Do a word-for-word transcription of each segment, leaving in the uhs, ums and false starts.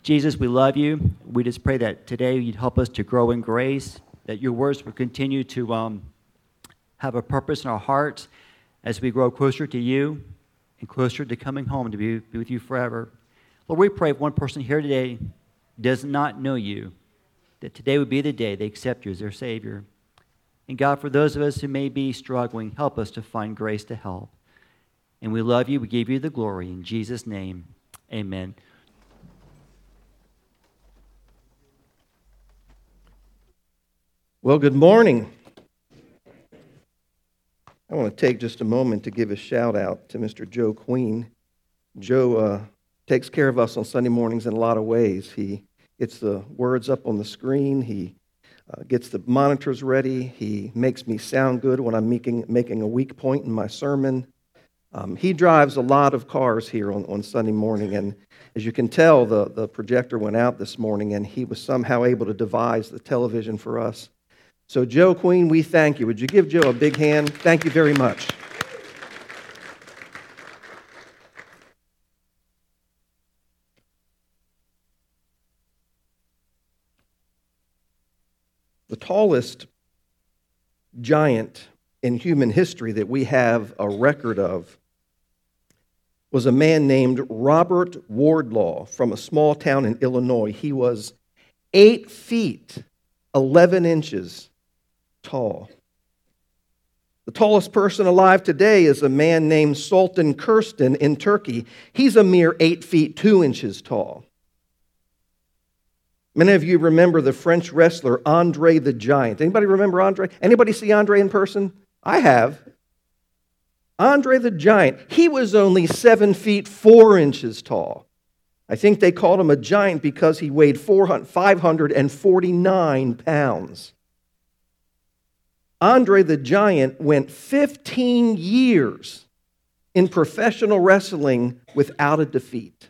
Jesus, we love you. We just pray that today you'd help us to grow in grace, that your words will continue to um, have a purpose in our hearts as we grow closer to you and closer to coming home to be, be with you forever. Lord, we pray if one person here today does not know you, that today would be the day they accept you as their Savior. And God, for those of us who may be struggling, help us to find grace to help. And we love you. We give you the glory. In Jesus' name, amen. Well, good morning. I want to take just a moment to give a shout out to Mister Joe Queen. Joe uh, takes care of us on Sunday mornings in a lot of ways. He gets the words up on the screen. He uh, gets the monitors ready. He makes me sound good when I'm making, making a weak point in my sermon. Um, he drives a lot of cars here on, on Sunday morning, and as you can tell, the, the projector went out this morning, and he was somehow able to devise the television for us. So, Joe Queen, we thank you. Would you give Joe a big hand? Thank you very much. The tallest giant in human history that we have a record of was a man named Robert Wardlaw from a small town in Illinois. He was eight feet, eleven inches tall. The tallest person alive today is a man named Sultan Kirsten in Turkey. He's a mere eight feet, two inches tall. Many of you remember the French wrestler Andre the Giant. Anybody remember Andre? Anybody see Andre in person? I have. Andre the Giant, he was only seven feet, four inches tall. I think they called him a giant because he weighed five hundred forty-nine pounds. Andre the Giant went fifteen years in professional wrestling without a defeat.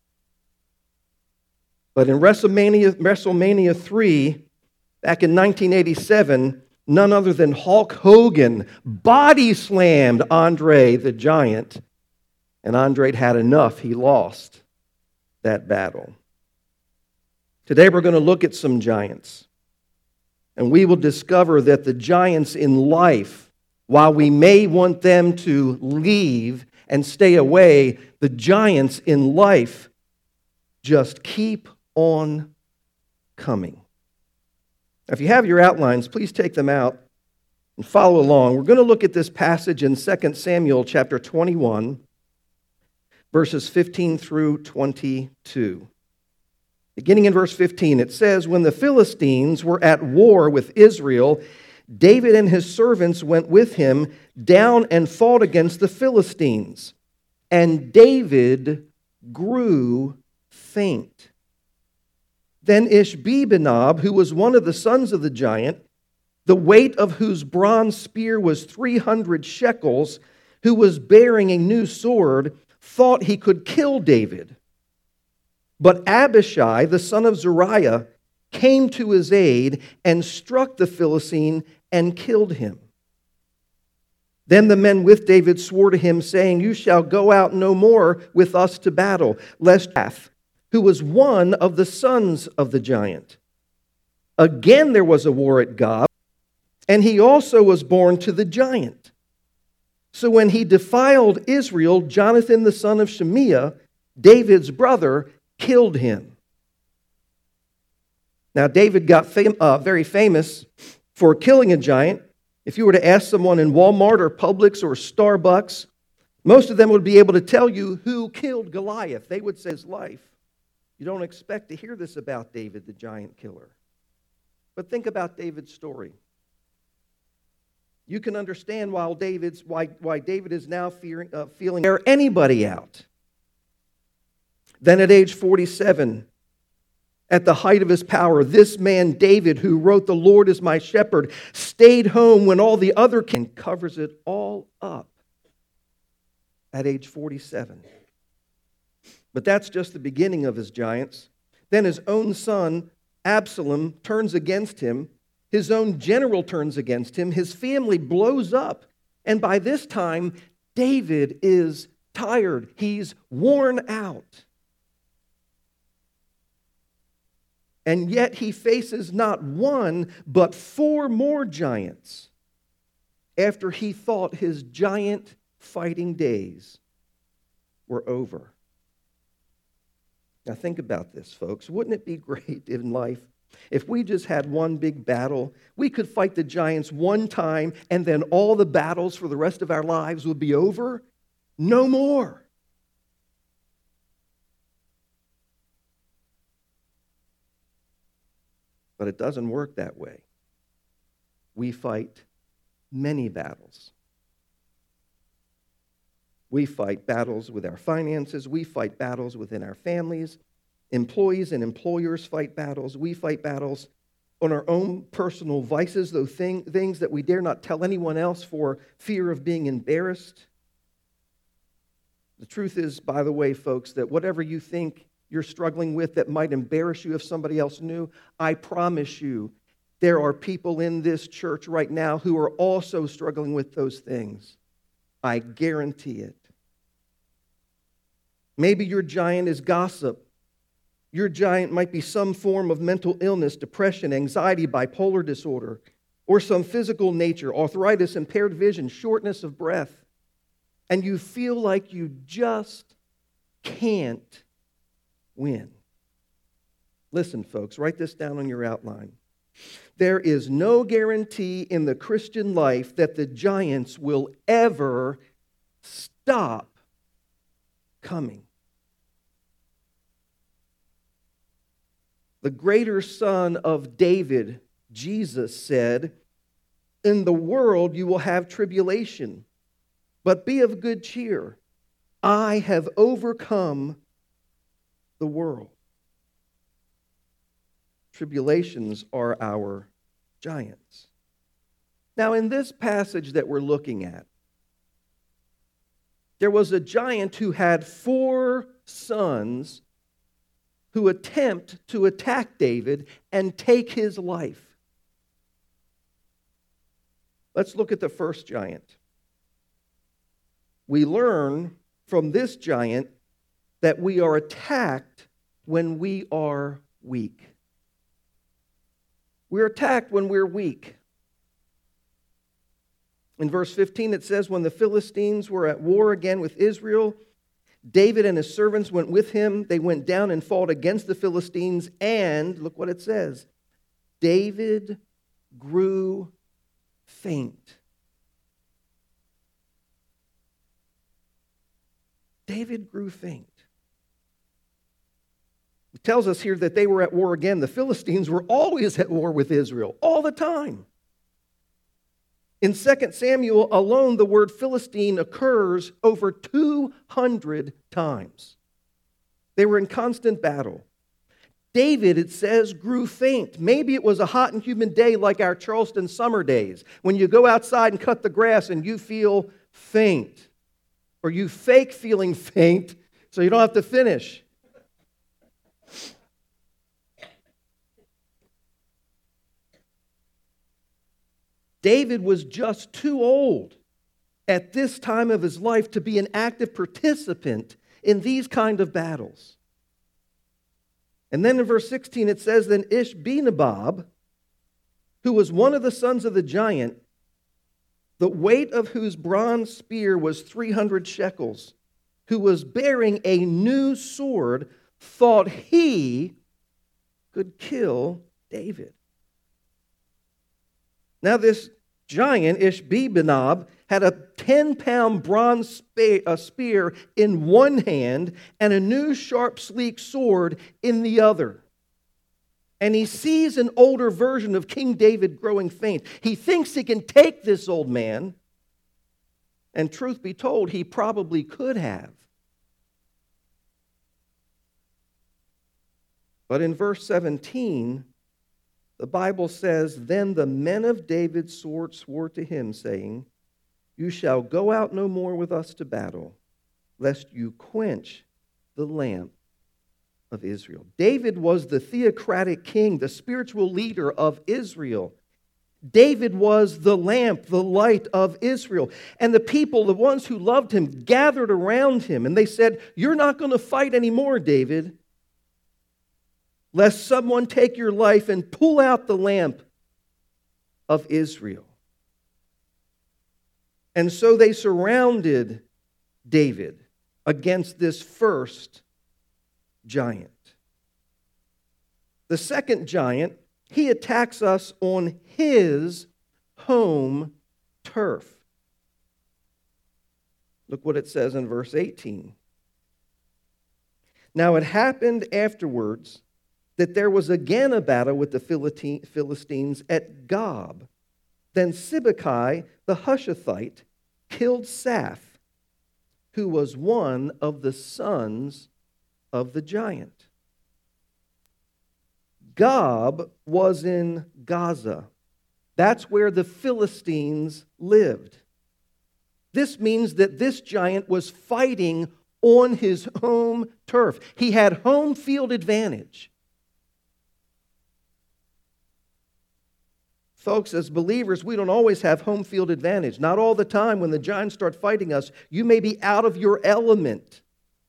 But in WrestleMania, WrestleMania three, back in nineteen eighty-seven, none other than Hulk Hogan body slammed Andre the Giant, and Andre had enough. He lost that battle. Today we're going to look at some giants. And we will discover that the giants in life, while we may want them to leave and stay away, the giants in life just keep on coming. Now, if you have your outlines, please take them out and follow along. We're going to look at this passage in Second Samuel chapter twenty-one, verses fifteen through twenty-two. Beginning in verse fifteen, it says, "When the Philistines were at war with Israel, David and his servants went with him down and fought against the Philistines. And David grew faint. Then Ishbi-benob, who was one of the sons of the giant, the weight of whose bronze spear was three hundred shekels, who was bearing a new sword, thought he could kill David. But Abishai, the son of Zeruiah, came to his aid and struck the Philistine and killed him. Then the men with David swore to him, saying, 'You shall go out no more with us to battle, lest Gath, who was one of the sons of the giant.' Again there was a war at Gob, and he also was born to the giant. So when he defiled Israel, Jonathan the son of Shemiah, David's brother, killed him." Now David got fam- uh, very famous for killing a giant. If you were to ask someone in Walmart or Publix or Starbucks, most of them would be able to tell you who killed Goliath. They would say his life. You don't expect to hear this about David, the giant killer. But think about David's story. You can understand why David's why why David is now fearing, uh, feeling air anybody out. Then at age forty-seven, at the height of his power, this man David, who wrote "The Lord is my shepherd," stayed home when all the other king covers it all up at age forty-seven. But that's just the beginning of his giants. Then his own son, Absalom, turns against him. His own general turns against him. His family blows up. And by this time, David is tired. He's worn out. And yet he faces not one, but four more giants after he thought his giant fighting days were over. Now think about this, folks. Wouldn't it be great in life if we just had one big battle? We could fight the giants one time, and then all the battles for the rest of our lives would be over? No more. But it doesn't work that way. We fight many battles. We fight battles with our finances. We fight battles within our families. Employees and employers fight battles. We fight battles on our own personal vices, those thing, things that we dare not tell anyone else for fear of being embarrassed. The truth is, by the way, folks, that whatever you think you're struggling with that might embarrass you if somebody else knew, I promise you, there are people in this church right now who are also struggling with those things. I guarantee it. Maybe your giant is gossip. Your giant might be some form of mental illness, depression, anxiety, bipolar disorder, or some physical nature, arthritis, impaired vision, shortness of breath. And you feel like you just can't win. Listen, folks, write this down on your outline. There is no guarantee in the Christian life that the giants will ever stop coming. The greater son of David, Jesus, said, "In the world you will have tribulation, but be of good cheer. I have overcome the world." Tribulations are our giants. Now, in this passage that we're looking at, there was a giant who had four sons who attempt to attack David and take his life. Let's look at the first giant. We learn from this giant that we are attacked when we are weak. We're attacked when we're weak. In verse fifteen, it says, when the Philistines were at war again with Israel, David and his servants went with him. They went down and fought against the Philistines, and, look what it says, David grew faint. David grew faint. It tells us here that they were at war again. The Philistines were always at war with Israel, all the time. In Second Samuel alone, the word Philistine occurs over two hundred times. They were in constant battle. David, it says, grew faint. Maybe it was a hot and humid day like our Charleston summer days, when you go outside and cut the grass and you feel faint. Or you fake feeling faint so you don't have to finish. David was just too old at this time of his life to be an active participant in these kind of battles. And then in verse sixteen it says, then Ishbi-Benob, who was one of the sons of the giant, the weight of whose bronze spear was three hundred shekels, who was bearing a new sword, thought he could kill David. Now this giant, Ishbi-Benob, had a ten-pound bronze spear in one hand and a new sharp, sleek sword in the other. And he sees an older version of King David growing faint. He thinks he can take this old man, and truth be told, he probably could have. But in verse seventeen, the Bible says, then the men of David's sword swore to him, saying, you shall go out no more with us to battle, lest you quench the lamp of Israel. David was the theocratic king, the spiritual leader of Israel. David was the lamp, the light of Israel. And the people, the ones who loved him, gathered around him, and they said, you're not going to fight anymore, David. lest someone take your life and pull out the lamp of Israel. And so they surrounded David against this first giant. The second giant, he attacks us on his home turf. Look what it says in verse eighteen. Now it happened afterwards that there was again a battle with the Philistines at Gob. Then Sibbecai the Hushathite killed Saph, who was one of the sons of the giant. Gob was in Gaza. That's where the Philistines lived. This means that this giant was fighting on his home turf. He had home field advantage. Folks, as believers, we don't always have home field advantage. Not all the time. When the giants start fighting us, you may be out of your element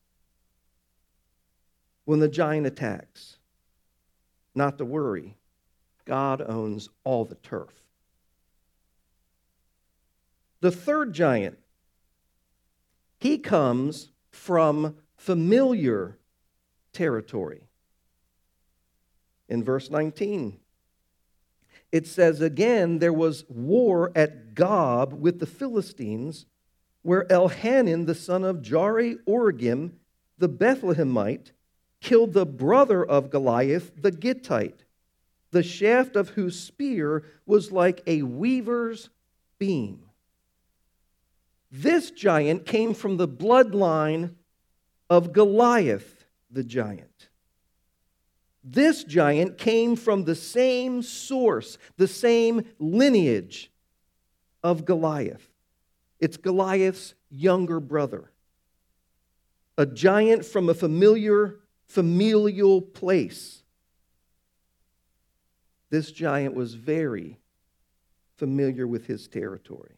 when the giant attacks. Not to worry. God owns all the turf. The third giant, he comes from familiar territory. In verse nineteen, it says, again, there was war at Gob with the Philistines, where Elhanan, the son of Jari-Oregim, the Bethlehemite, killed the brother of Goliath, the Gittite, the shaft of whose spear was like a weaver's beam. This giant came from the bloodline of Goliath, the giant. This giant came from the same source, the same lineage of Goliath. It's Goliath's younger brother. A giant from a familiar, familial place. This giant was very familiar with his territory.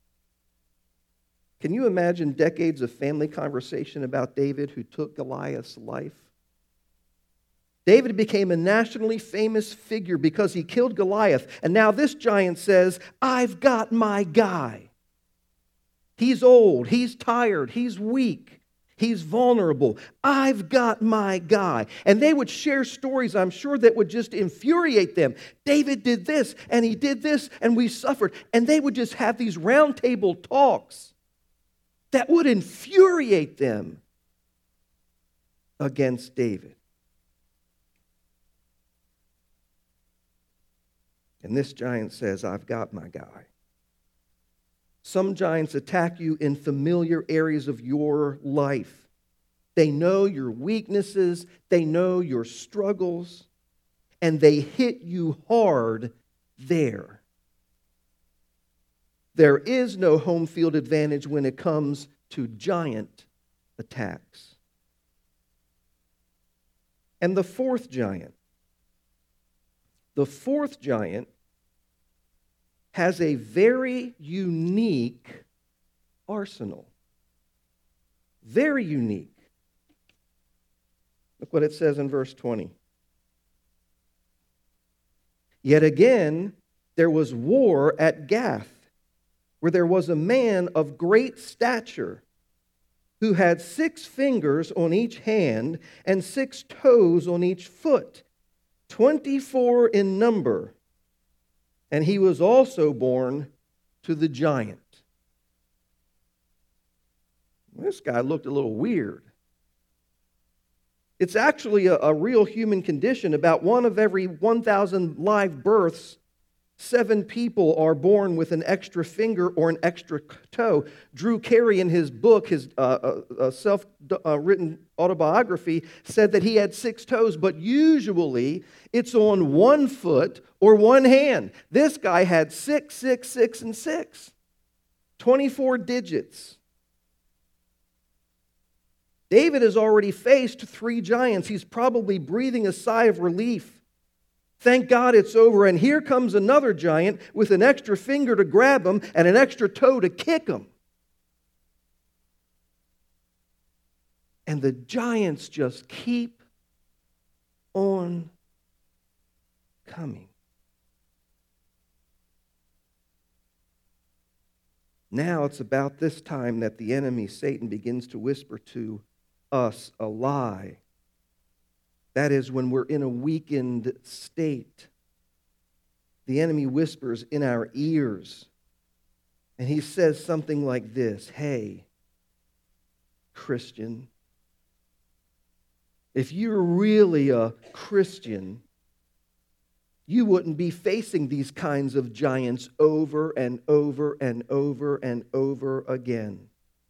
Can you imagine decades of family conversation about David who took Goliath's life? David became a nationally famous figure because he killed Goliath. And now this giant says, I've got my guy. He's old, he's tired, he's weak, he's vulnerable. I've got my guy. And they would share stories, I'm sure, that would just infuriate them. David did this, and he did this, and we suffered. And they would just have these roundtable talks that would infuriate them against David. And this giant says, I've got my guy. Some giants attack you in familiar areas of your life. They know your weaknesses, they know your struggles, and they hit you hard there. There is no home field advantage when it comes to giant attacks. And the fourth giant, the fourth giant has a very unique arsenal. Very unique. Look what it says in verse twenty. Yet again, there was war at Gath, where there was a man of great stature who had six fingers on each hand and six toes on each foot, twenty-four in number. And he was also born to the giant. This guy looked a little weird. It's actually a, a real human condition. About one of every one thousand live births, seven people are born with an extra finger or an extra toe. Drew Carey, in his book, his uh, uh, self-written autobiography, said that he had six toes, but usually it's on one foot or one hand. This guy had six, six, six, and six. twenty-four digits. David has already faced three giants. He's probably breathing a sigh of relief. Thank God it's over. And here comes another giant with an extra finger to grab him and an extra toe to kick him. And the giants just keep on on coming. Now it's about this time that the enemy, Satan, begins to whisper to us a lie. That is, when we're in a weakened state. The enemy whispers in our ears, and he says something like this: hey, Christian, if you're really a Christian, you wouldn't be facing these kinds of giants over and over and over and over again.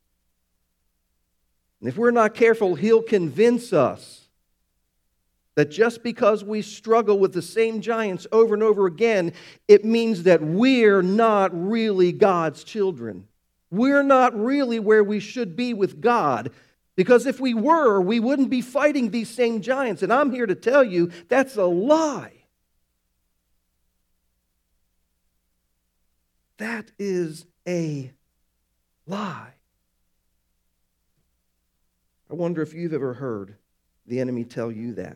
And if we're not careful, he'll convince us that just because we struggle with the same giants over and over again, it means that we're not really God's children. We're not really where we should be with God. Because if we were, we wouldn't be fighting these same giants. And I'm here to tell you that's a lie. That is a lie. I wonder if you've ever heard the enemy tell you that.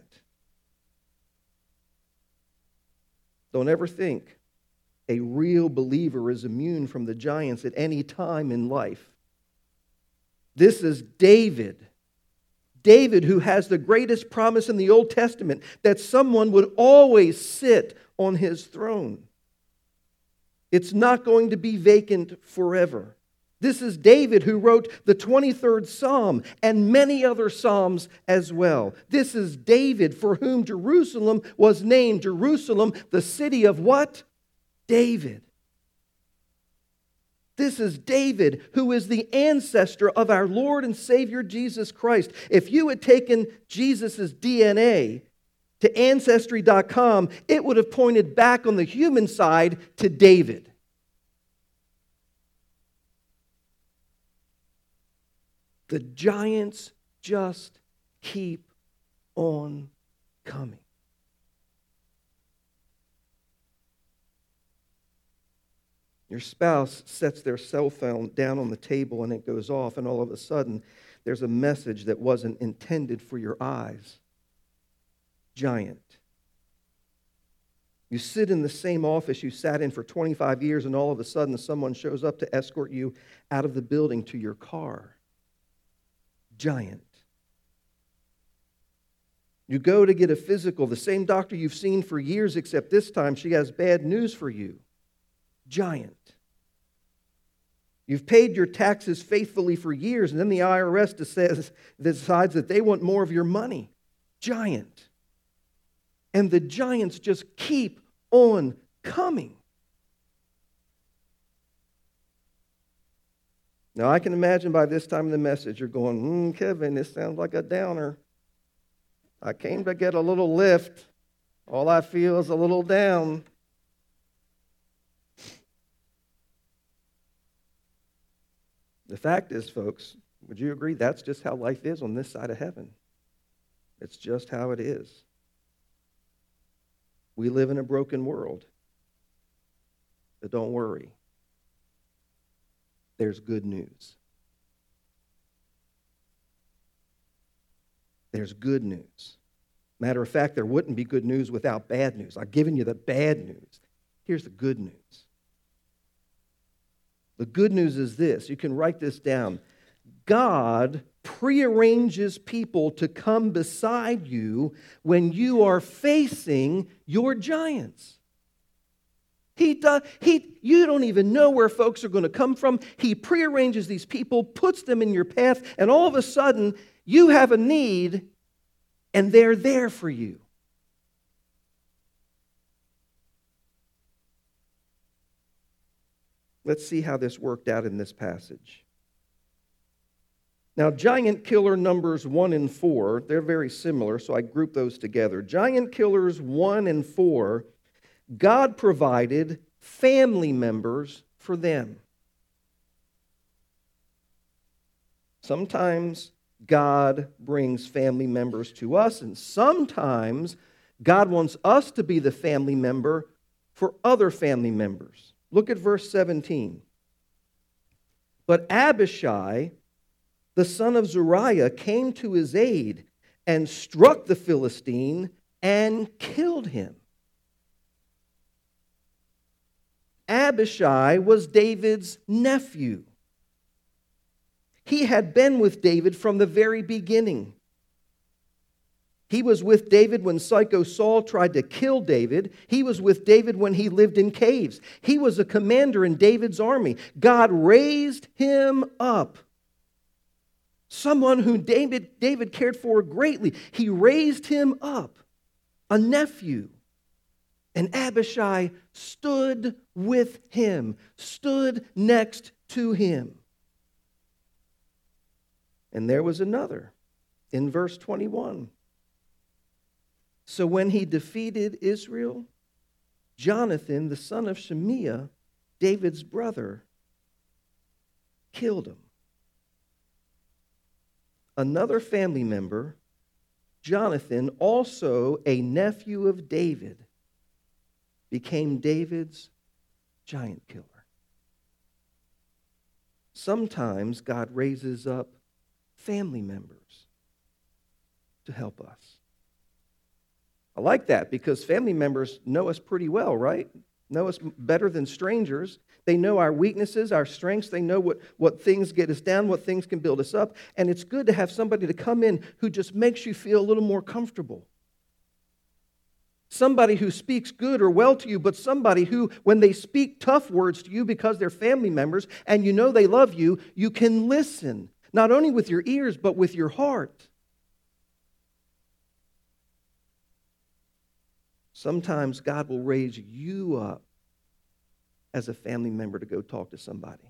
Don't ever think a real believer is immune from the giants at any time in life. This is David. David, who has the greatest promise in the Old Testament, that someone would always sit on his throne. It's not going to be vacant forever. This is David who wrote the twenty-third Psalm and many other Psalms as well. This is David for whom Jerusalem was named. Jerusalem, the city of what? David. This is David who is the ancestor of our Lord and Savior Jesus Christ. If you had taken Jesus' D N A to Ancestry dot com, it would have pointed back on the human side to David. The giants just keep on coming. Your spouse sets their cell phone down on the table and it goes off, and all of a sudden there's a message that wasn't intended for your eyes. Giant. You sit in the same office you sat in for twenty-five years, and all of a sudden someone shows up to escort you out of the building to your car. Giant. You go to get a physical, the same doctor you've seen for years, except this time she has bad news for you. Giant. You've paid your taxes faithfully for years, and then the I R S decides, decides that they want more of your money. Giant. And the giants just keep on coming. Now, I can imagine by this time in the message, you're going, hmm, Kevin, this sounds like a downer. I came to get a little lift. All I feel is a little down. The fact is, folks, would you agree that's just how life is on this side of heaven? It's just how it is. We live in a broken world. But don't worry. There's good news. There's good news. Matter of fact, there wouldn't be good news without bad news. I've given you the bad news. Here's the good news. The good news is this. You can write this down. God prearranges people to come beside you when you are facing your giants. He does, he, you don't even know where folks are going to come from. He prearranges these people, puts them in your path, and all of a sudden, you have a need, and they're there for you. Let's see how this worked out in this passage. Now, giant killer numbers one and four, they're very similar, so I group those together. Giant killers one and four, God provided family members for them. Sometimes God brings family members to us, and sometimes God wants us to be the family member for other family members. Look at verse seventeen. But Abishai, the son of Zeruiah, came to his aid and struck the Philistine and killed him. Abishai was David's nephew. He had been with David from the very beginning. He was with David when Psycho Saul tried to kill David. He was with David when he lived in caves. He was a commander in David's army. God raised him up. Someone whom David, David cared for greatly. He raised him up, a nephew. And Abishai stood with him, stood next to him. And there was another in verse twenty-one. So when he defeated Israel, Jonathan, the son of Shimea, David's brother, killed him. Another family member, Jonathan, also a nephew of David, became David's giant killer. Sometimes God raises up family members to help us. I like that because family members know us pretty well, right? Know us better than strangers. They know our weaknesses, our strengths. They know what, what things get us down, what things can build us up. And it's good to have somebody to come in who just makes you feel a little more comfortable. Somebody who speaks good or well to you, but somebody who, when they speak tough words to you because they're family members and you know they love you, you can listen, not only with your ears, but with your heart. Sometimes God will raise you up as a family member to go talk to somebody.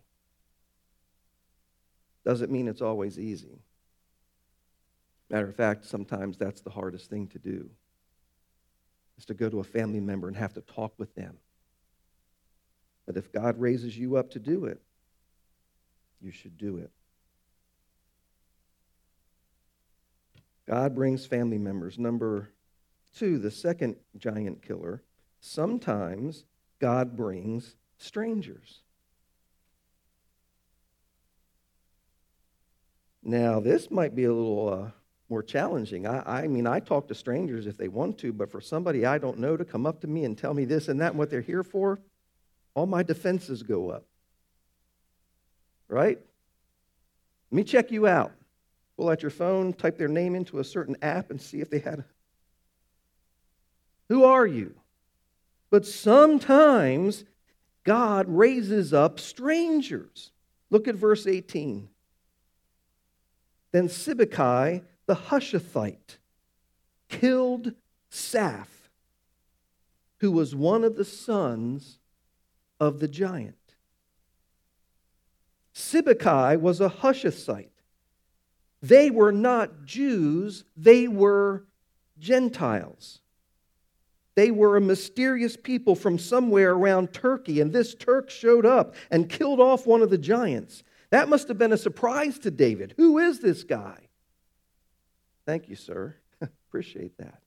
Doesn't mean it's always easy. Matter of fact, sometimes that's the hardest thing to do, is to go to a family member and have to talk with them. But if God raises you up to do it, you should do it. God brings family members. Number two, the second giant killer, sometimes God brings strangers. Now, this might be a little uh, more challenging. I, I mean, I talk to strangers if they want to, but for somebody I don't know to come up to me and tell me this and that and what they're here for, all my defenses go up. Right? Let me check you out. Pull out your phone, type their name into a certain app, and see if they had a... Who are you? But sometimes God raises up strangers. Look at verse eighteen. Then Sibbecai the Hushathite killed Saph, who was one of the sons of the giant. Sibbecai was a Hushathite. They were not Jews, they were Gentiles. They were a mysterious people from somewhere around Turkey, and this Turk showed up and killed off one of the giants. That must have been a surprise to David. Who is this guy? Thank you, sir. Appreciate that.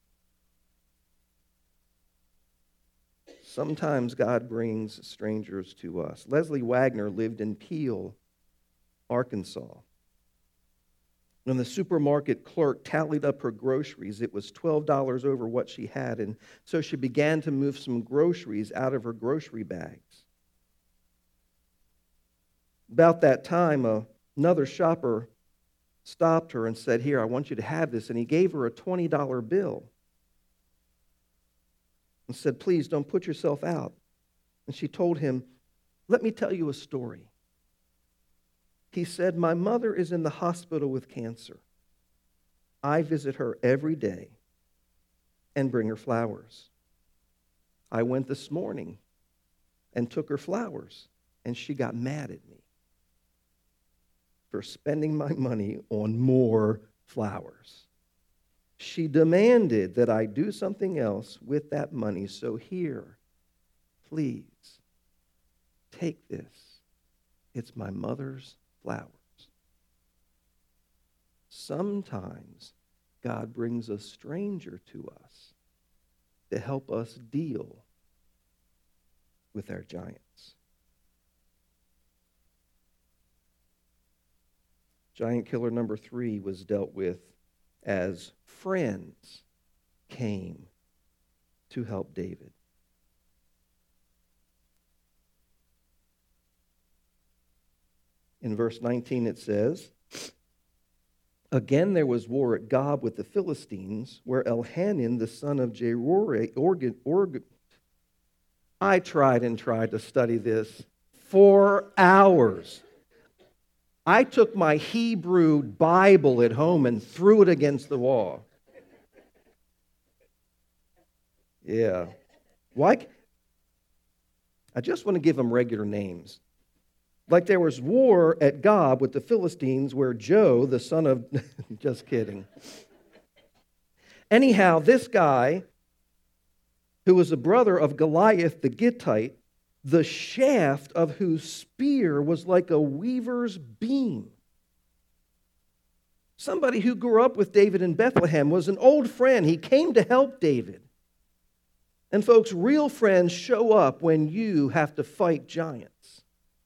Sometimes God brings strangers to us. Leslie Wagner lived in Peel, Arkansas. When the supermarket clerk tallied up her groceries, it was twelve dollars over what she had, and so she began to move some groceries out of her grocery bags. About that time, uh, another shopper stopped her and said, "Here, I want you to have this," and he gave her a twenty dollar bill and said, "Please don't put yourself out." And she told him, "Let me tell you a story." He said, "My mother is in the hospital with cancer. I visit her every day and bring her flowers. I went this morning and took her flowers, and she got mad at me for spending my money on more flowers. She demanded that I do something else with that money, so here, please, take this. It's my mother's flowers." Sometimes God brings a stranger to us to help us deal with our giants. Giant killer number three was dealt with as friends came to help David. In verse nineteen it says, again there was war at Gob with the Philistines, where Elhanan, the son of Jeroram, Organ, Organ, I tried and tried to study this for hours. I took my Hebrew Bible at home and threw it against the wall. Yeah. Why? I just want to give them regular names. Like there was war at Gob with the Philistines where Joe, the son of... just kidding. Anyhow, this guy, who was a brother of Goliath the Gittite, the shaft of whose spear was like a weaver's beam. Somebody who grew up with David in Bethlehem, was an old friend. He came to help David. And folks, real friends show up when you have to fight giants.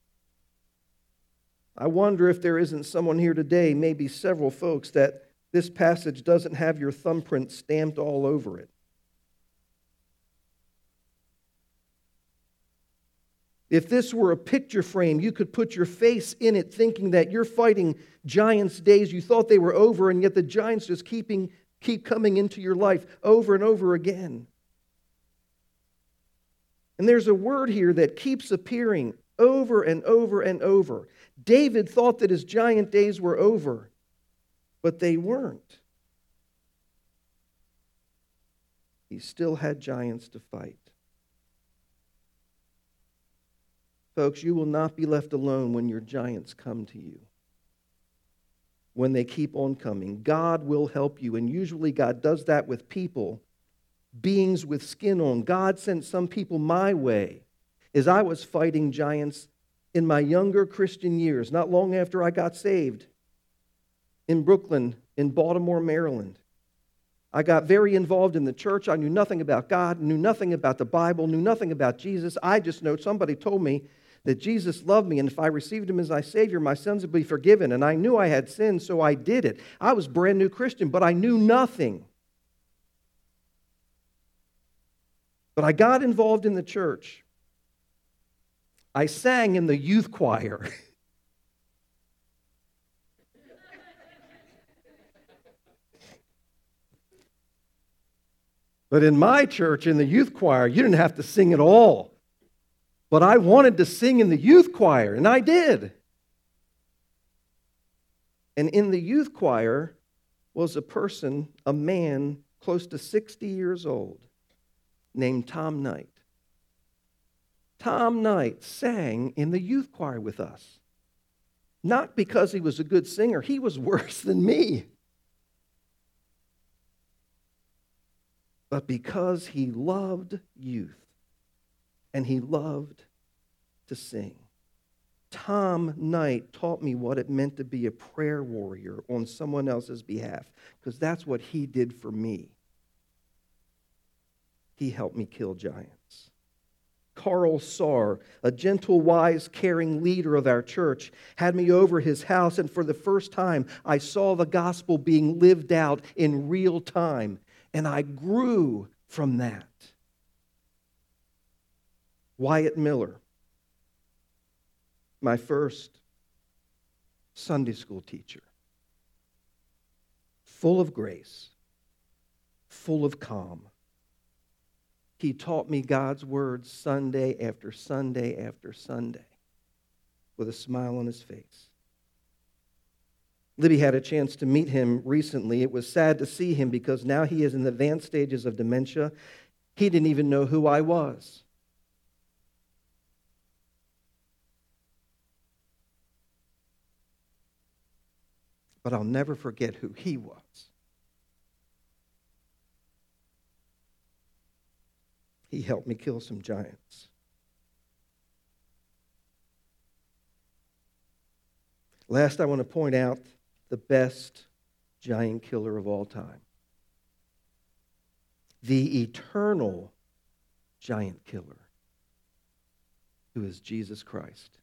I wonder if there isn't someone here today, maybe several folks, that this passage doesn't have your thumbprint stamped all over it. If this were a picture frame, you could put your face in it thinking that you're fighting giants' days you thought they were over, and yet the giants just keeping, keep coming into your life over and over again. And there's a word here that keeps appearing over and over and over. David thought that his giant days were over, but they weren't. He still had giants to fight. Folks, you will not be left alone when your giants come to you. When they keep on coming, God will help you. And usually God does that with people, beings with skin on. God sent some people my way as I was fighting giants in my younger Christian years, not long after I got saved, in Brooklyn, in Baltimore, Maryland. I got very involved in the church. I knew nothing about God, knew nothing about the Bible, knew nothing about Jesus. I just know somebody told me that Jesus loved me, and if I received him as my Savior, my sins would be forgiven. And I knew I had sinned, so I did it. I was a brand new Christian, but I knew nothing. But I got involved in the church. I sang in the youth choir. But in my church, in the youth choir, you didn't have to sing at all. But I wanted to sing in the youth choir, and I did. And in the youth choir was a person, a man close to sixty years old, named Tom Knight. Tom Knight sang in the youth choir with us. Not because he was a good singer. He was worse than me. But because he loved youth and he loved to sing. Tom Knight taught me what it meant to be a prayer warrior on someone else's behalf, because that's what he did for me. He helped me kill giants. Carl Saar, a gentle, wise, caring leader of our church, had me over his house, and for the first time, I saw the gospel being lived out in real time, and I grew from that. Wyatt Miller, my first Sunday school teacher, full of grace, full of calm. He taught me God's word Sunday after Sunday after Sunday with a smile on his face. Libby had a chance to meet him recently. It was sad to see him because now he is in the advanced stages of dementia. He didn't even know who I was. But I'll never forget who he was. He helped me kill some giants. Last, I want to point out the best giant killer of all time. The eternal giant killer, who is Jesus Christ.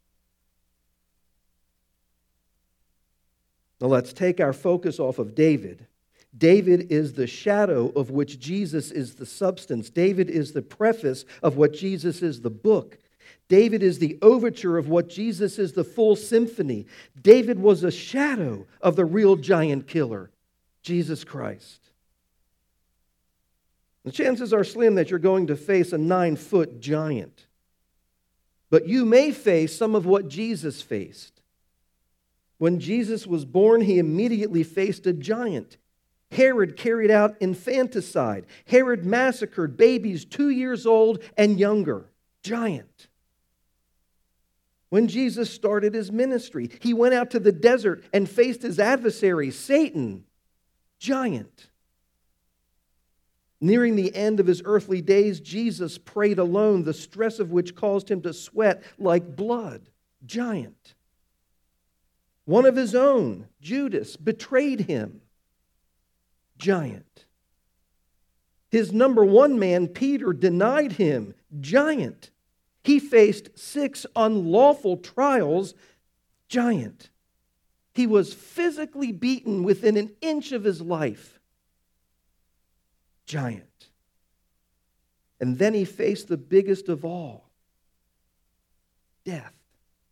Now let's take our focus off of David David is the shadow of which Jesus is the substance. David is the preface of what Jesus is the book. David is the overture of what Jesus is the full symphony. David was a shadow of the real giant killer, Jesus Christ. The chances are slim that you're going to face a nine-foot giant. But you may face some of what Jesus faced. When Jesus was born, he immediately faced a giant. Herod carried out infanticide. Herod massacred babies two years old and younger. Giant. When Jesus started his ministry, he went out to the desert and faced his adversary, Satan. Giant. Nearing the end of his earthly days, Jesus prayed alone, the stress of which caused him to sweat like blood. Giant. One of his own, Judas, betrayed him. Giant. His number one man, Peter, denied him. Giant. He faced six unlawful trials. Giant. He was physically beaten within an inch of his life. Giant. And then he faced the biggest of all, death.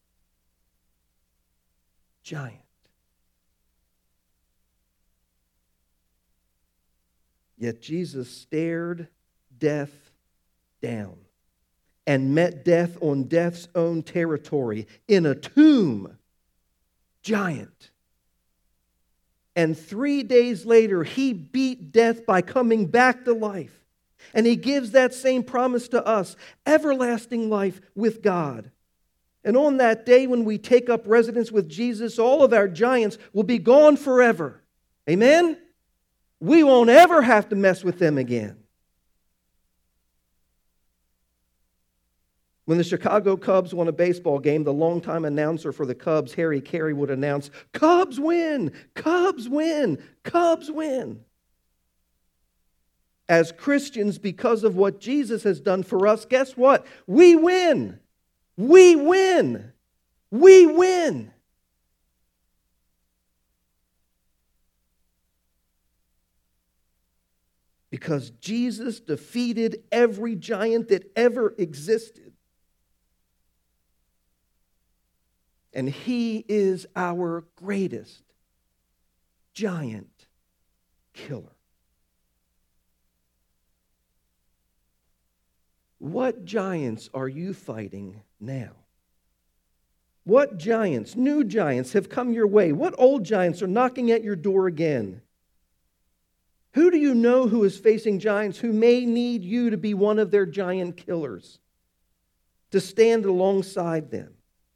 Giant. Yet Jesus stared death down and met death on death's own territory in a tomb. Giant. And three days later, he beat death by coming back to life. And he gives that same promise to us, everlasting life with God. And on that day when we take up residence with Jesus, all of our giants will be gone forever. Amen? We won't ever have to mess with them again. When the Chicago Cubs won a baseball game, the longtime announcer for the Cubs, Harry Carey, would announce, "Cubs win! Cubs win! Cubs win!" As Christians, because of what Jesus has done for us, guess what? We win! We win! We win! Because Jesus defeated every giant that ever existed. And he is our greatest giant killer. What giants are you fighting now? What giants, new giants, have come your way? What old giants are knocking at your door again? Who do you know who is facing giants who may need you to be one of their giant killers? To stand alongside them?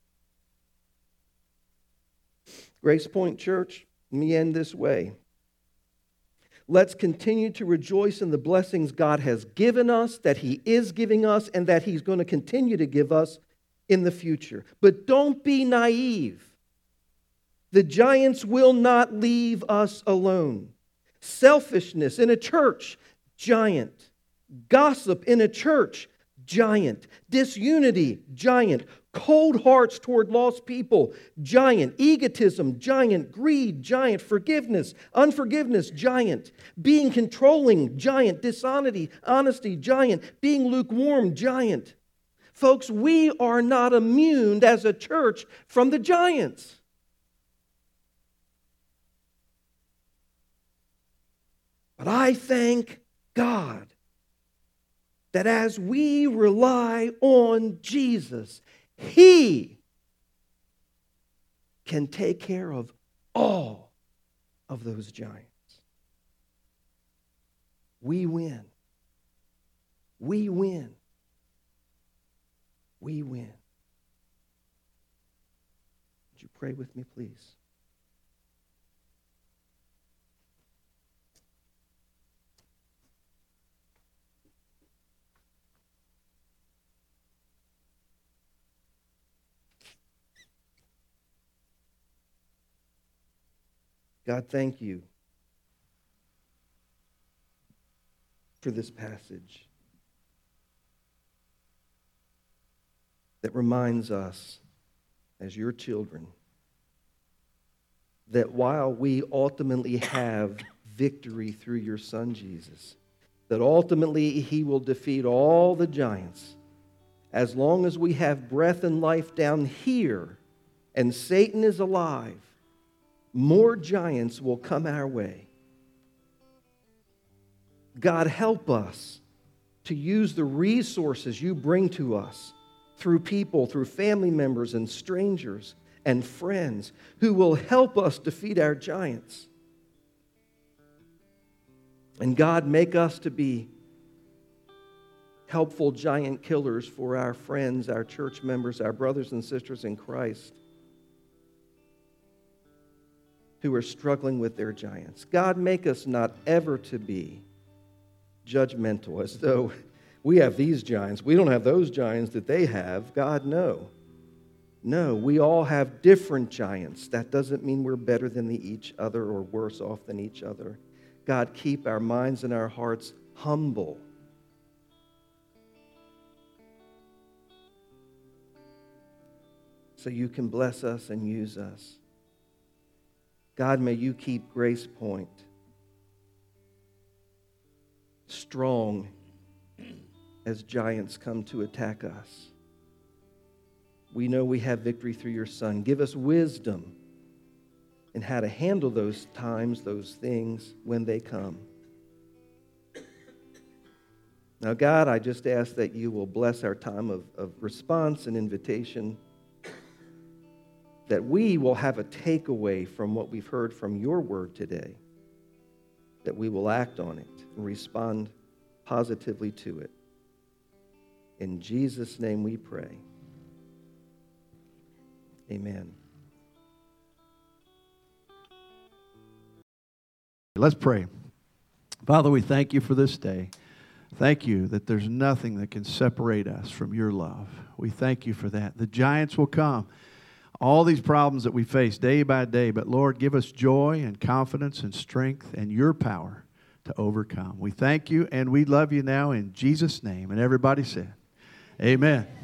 Grace Point Church, let me end this way. Let's continue to rejoice in the blessings God has given us, that he is giving us, and that he's going to continue to give us in the future. But don't be naive. The giants will not leave us alone. Selfishness in a church, giant. Gossip in a church, giant. Disunity, giant. Cold hearts toward lost people, giant. Egotism, giant. Greed, giant. Forgiveness, unforgiveness, giant. Being controlling, giant. Dishonesty, honesty, giant. Being lukewarm, giant. Folks, we are not immune as a church from the giants. But I thank God that as we rely on Jesus, he can take care of all of those giants. We win. We win. We win. Would you pray with me, please? God, thank you for this passage that reminds us, as your children, that while we ultimately have victory through your Son, Jesus. That ultimately he will defeat all the giants. As long as we have breath and life down here and Satan is alive, more giants will come our way. God, help us to use the resources you bring to us through people, through family members and strangers and friends who will help us defeat our giants. And God, make us to be helpful giant killers for our friends, our church members, our brothers and sisters in Christ who are struggling with their giants. God, make us not ever to be judgmental as though we have these giants. We don't have those giants that they have. God, no. No, we all have different giants. That doesn't mean we're better than the each other or worse off than each other. God, keep our minds and our hearts humble. So you can bless us and use us. God, may you keep Grace Point strong as giants come to attack us. We know we have victory through your Son. Give us wisdom in how to handle those times, those things, when they come. Now, God, I just ask that you will bless our time of, of response and invitation, that we will have a takeaway from what we've heard from your word today, that we will act on it and respond positively to it. In Jesus' name we pray. Amen. Let's pray. Father, we thank you for this day. Thank you that there's nothing that can separate us from your love. We thank you for that. The giants will come. All these problems that we face day by day, but Lord, give us joy and confidence and strength and your power to overcome. We thank you and we love you now in Jesus' name. And everybody said, amen.